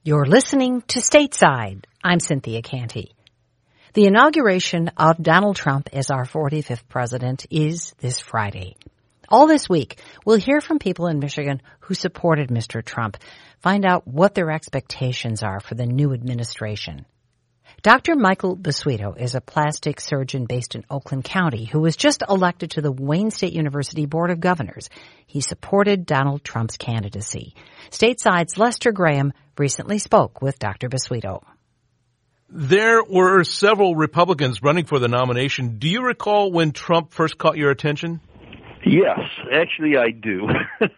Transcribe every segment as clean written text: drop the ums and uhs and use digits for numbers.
You're listening to Stateside. I'm Cynthia Canty. The inauguration of Donald Trump as our 45th president is this Friday. All this week, we'll hear from people in Michigan who supported Mr. Trump, find out what their expectations are for the new administration. Dr. Michael Basuito is a plastic surgeon based in Oakland County who was just elected to the Wayne State University Board of Governors. He supported Donald Trump's candidacy. Stateside's Lester Graham recently spoke with Dr. Basuito. There were several Republicans running for the nomination. Do you recall when Trump first caught your attention? Yes, actually I do.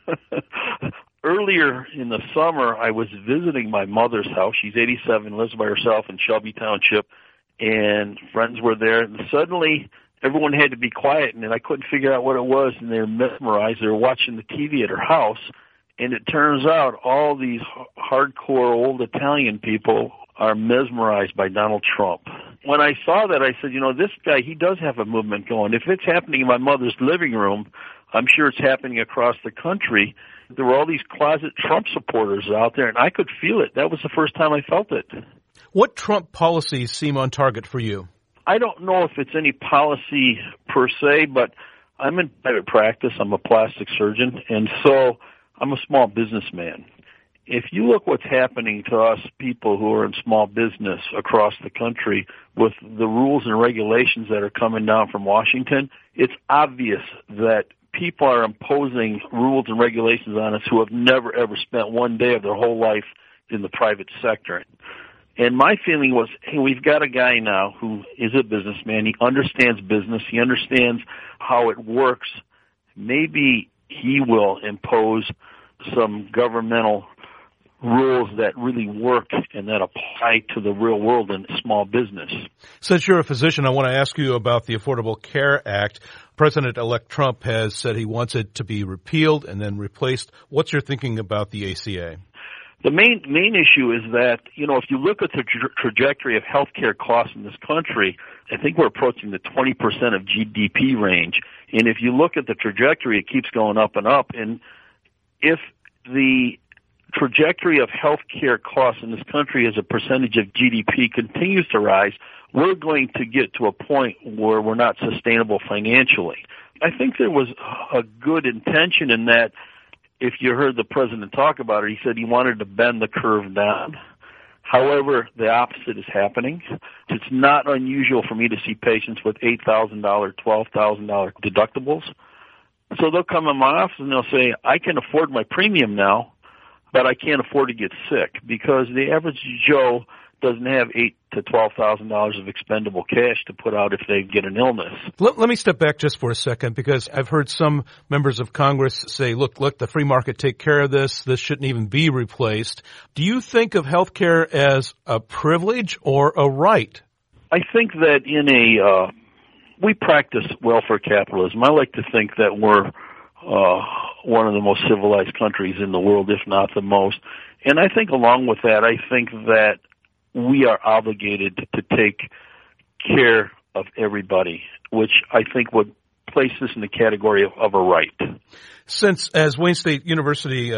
Earlier in the summer, I was visiting my mother's house. She's 87, lives by herself in Shelby Township, and friends were there. And suddenly, everyone had to be quiet, and I couldn't figure out what it was, and they were mesmerized. They were watching the TV at her house, and it turns out all these hardcore old Italian people are mesmerized by Donald Trump. When I saw that, I said, this guy, he does have a movement going. If it's happening in my mother's living room, I'm sure it's happening across the country. There were all these closet Trump supporters out there, and I could feel it. That was the first time I felt it. What Trump policies seem on target for you? I don't know if it's any policy per se, but I'm in private practice. I'm a plastic surgeon, and so I'm a small businessman. If you look what's happening to us people who are in small business across the country with the rules and regulations that are coming down from Washington, it's obvious that people are imposing rules and regulations on us who have never, ever spent one day of their whole life in the private sector. And my feeling was, hey, we've got a guy now who is a businessman. He understands business. He understands how it works. Maybe he will impose some governmental rules that really work and that apply to the real world and small business. Since you're a physician, I want to ask you about the Affordable Care Act. President-elect Trump has said he wants it to be repealed and then replaced. What's your thinking about the ACA? The main issue is that, if you look at the trajectory of healthcare costs in this country, I think we're approaching the 20% of GDP range. And if you look at the trajectory, it keeps going up and up. And if the trajectory of healthcare costs in this country as a percentage of GDP continues to rise, we're going to get to a point where we're not sustainable financially. I think there was a good intention in that. If you heard the president talk about it, he said he wanted to bend the curve down. However, the opposite is happening. It's not unusual for me to see patients with $8,000, $12,000 deductibles. So they'll come in my office and they'll say, I can afford my premium now, but I can't afford to get sick because the average Joe doesn't have $8,000 to $12,000 of expendable cash to put out if they get an illness. Let me step back just for a second because I've heard some members of Congress say, look, the free market take care of this. This shouldn't even be replaced. Do you think of health care as a privilege or a right? I think that we practice welfare capitalism. I like to think that we're one of the most civilized countries in the world, if not the most. And I think along with that, I think that we are obligated to take care of everybody, which I think would place this in the category of a right. Since as Wayne State University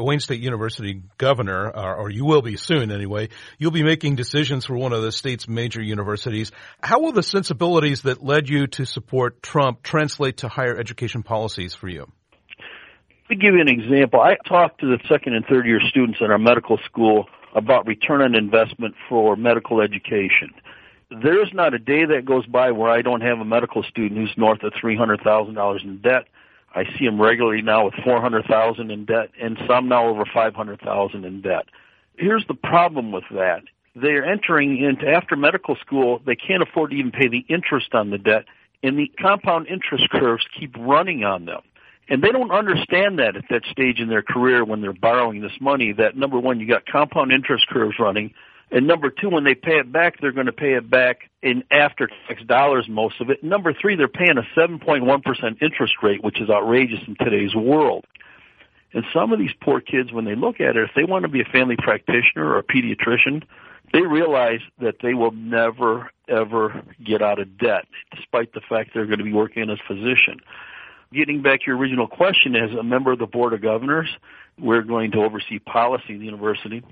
governor, or you will be soon anyway, you'll be making decisions for one of the state's major universities. How will the sensibilities that led you to support Trump translate to higher education policies for you? To give you an example, I talked to the second and third year students at our medical school about return on investment for medical education. There's not a day that goes by where I don't have a medical student who's north of $300,000 in debt. I see them regularly now with $400,000 in debt, and some now over $500,000 in debt. Here's the problem with that. They're entering into after medical school, they can't afford to even pay the interest on the debt, and the compound interest curves keep running on them. And they don't understand that at that stage in their career when they're borrowing this money, that number one, you got compound interest curves running, and number two, when they pay it back, they're going to pay it back in after-tax dollars, most of it. And number three, they're paying a 7.1% interest rate, which is outrageous in today's world. And some of these poor kids, when they look at it, if they want to be a family practitioner or a pediatrician, they realize that they will never, ever get out of debt, despite the fact they're going to be working as a physician. Getting back to your original question, as a member of the Board of Governors, we're going to oversee policy in the university.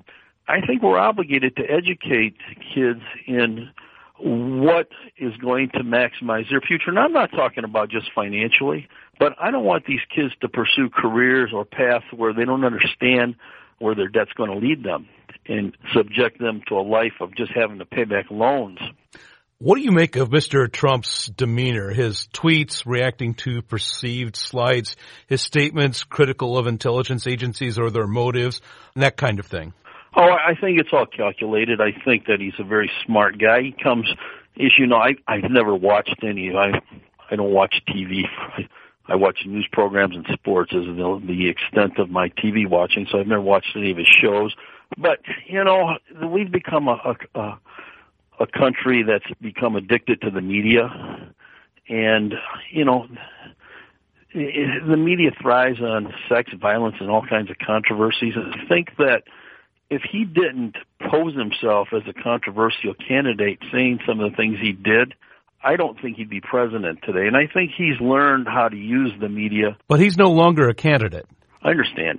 I think we're obligated to educate kids in what is going to maximize their future. And I'm not talking about just financially, but I don't want these kids to pursue careers or paths where they don't understand where their debt's going to lead them and subject them to a life of just having to pay back loans. What do you make of Mr. Trump's demeanor, his tweets reacting to perceived slights, his statements critical of intelligence agencies or their motives, and that kind of thing? Oh, I think it's all calculated. I think that he's a very smart guy. He comes, as you know, I've never watched any. I don't watch TV. I watch news programs and sports as the extent of my TV watching, so I've never watched any of his shows. But, you know, we've become a country that's become addicted to the media. And, you know, the media thrives on sex, violence, and all kinds of controversies. And I think that if he didn't pose himself as a controversial candidate saying some of the things he did, I don't think he'd be president today. And I think he's learned how to use the media. But he's no longer a candidate. I understand.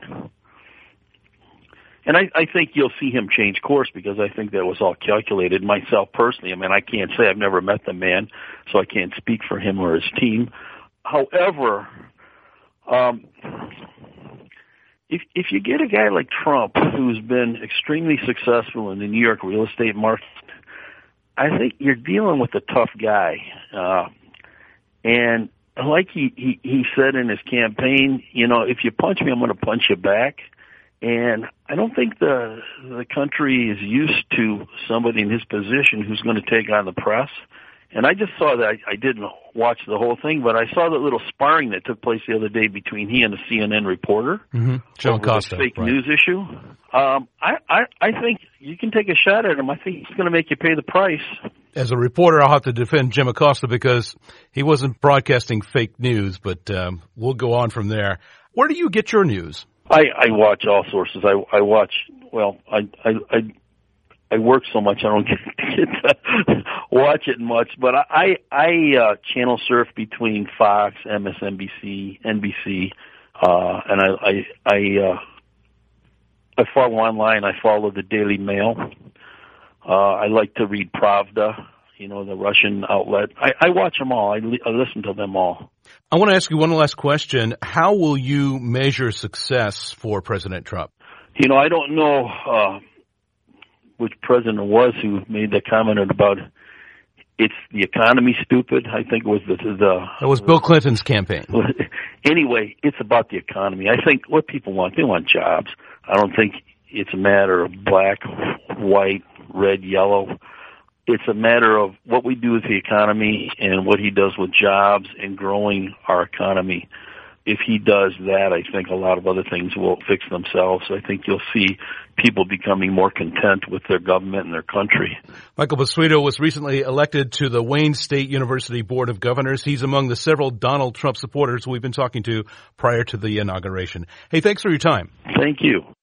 And I think you'll see him change course because I think that was all calculated. Myself personally, I mean, I can't say I've never met the man, so I can't speak for him or his team. However, if you get a guy like Trump who's been extremely successful in the New York real estate market, I think you're dealing with a tough guy. And like he said in his campaign, you know, if you punch me, I'm going to punch you back. And I don't think the country is used to somebody in his position who's going to take on the press. And I just saw that. I didn't watch the whole thing, but I saw that little sparring that took place the other day between he and a CNN reporter. Mm-hmm. John Costa. Fake news issue. I think you can take a shot at him. I think he's going to make you pay the price. As a reporter, I'll have to defend Jim Acosta because he wasn't broadcasting fake news, but we'll go on from there. Where do you get your news? I watch all sources. I watch, well, I work so much I don't get to watch it much, but I channel surf between Fox, MSNBC, NBC, and I follow online. I follow the Daily Mail. I like to read Pravda, you know, the Russian outlet. I watch them all. I listen to them all. I want to ask you one last question. How will you measure success for President Trump? You know, I don't know which president it was who made the comment about it's the economy stupid. I think it was That was Bill Clinton's campaign. Anyway, it's about the economy. I think what people want, they want jobs. I don't think it's a matter of black, white, red, yellow. It's a matter of what we do with the economy and what he does with jobs and growing our economy. If he does that, I think a lot of other things will fix themselves. I think you'll see people becoming more content with their government and their country. Michael Basuito was recently elected to the Wayne State University Board of Governors. He's among the several Donald Trump supporters we've been talking to prior to the inauguration. Hey, thanks for your time. Thank you.